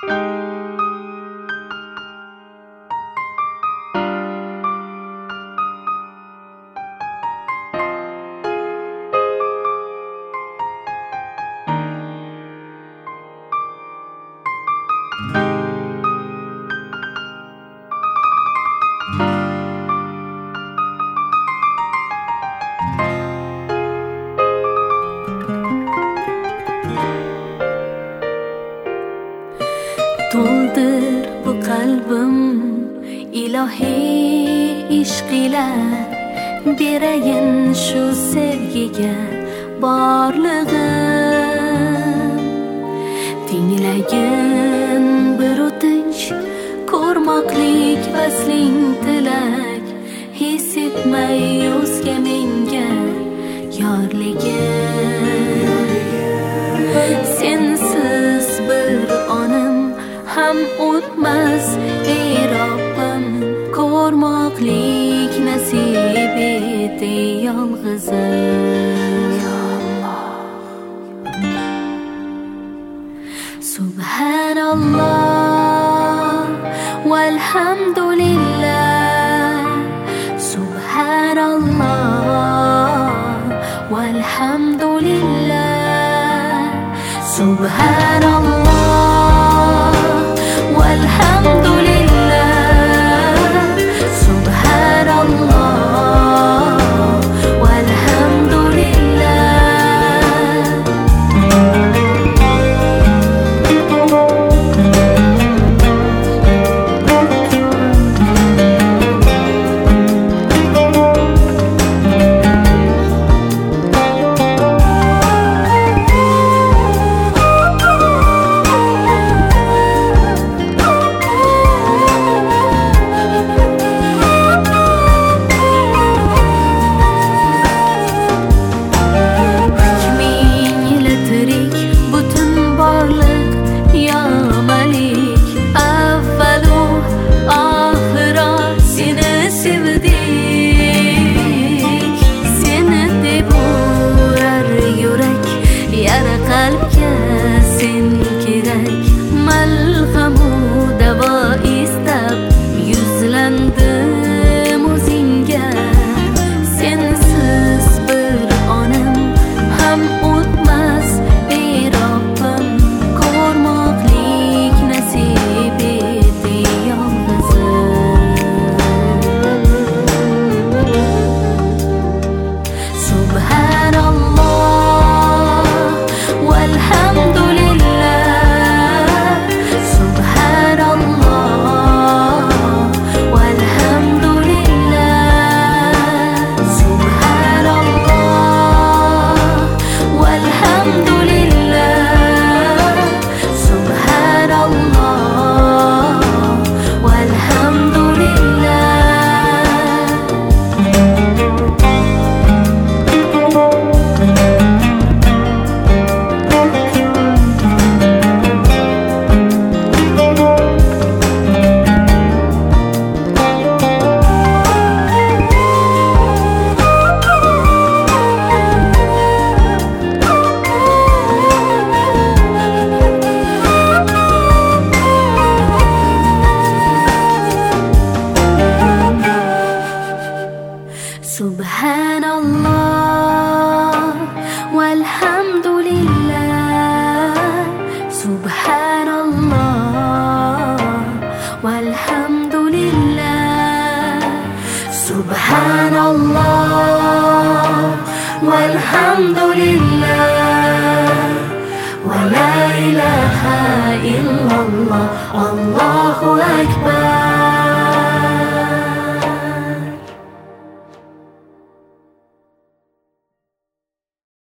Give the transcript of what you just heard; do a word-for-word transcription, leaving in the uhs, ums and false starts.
To'ldir bu qalbim ilohiy ishq ila, berayin shu sevgiga borlig'im. Tinglagin bir o'tinch, ko'rmoqlik vasling tilak, his etmay o'zga menga yorligim. Sensiz bir onim ham o'tmas ey Robbim, ko'rmoqlik nasib et ey yolg'izim. Subhanalloh walhamdulillah, subhanalloh walhamdulillah, subhanalloh Subhanallah walhamdulillah, subhanallah walhamdulillah, subhanallah walhamdulillah, wa la ilaha illallah, Allahu akbar.